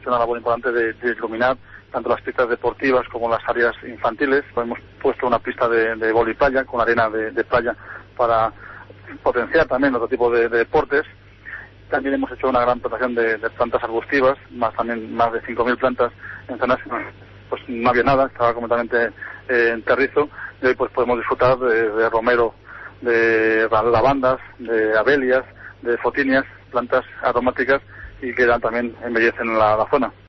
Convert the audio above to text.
hecho una labor importante de iluminar tanto las pistas deportivas como las áreas infantiles. Hemos puesto una pista de voliplaya con arena de playa para potenciar también otro tipo de deportes. También hemos hecho una gran plantación de plantas arbustivas, más de 5.000 plantas en zonas pues no había nada, estaba completamente en terrizo, y hoy pues podemos disfrutar de romero, de lavandas, de abelias, de fotinias, plantas aromáticas y que también embellecen la zona.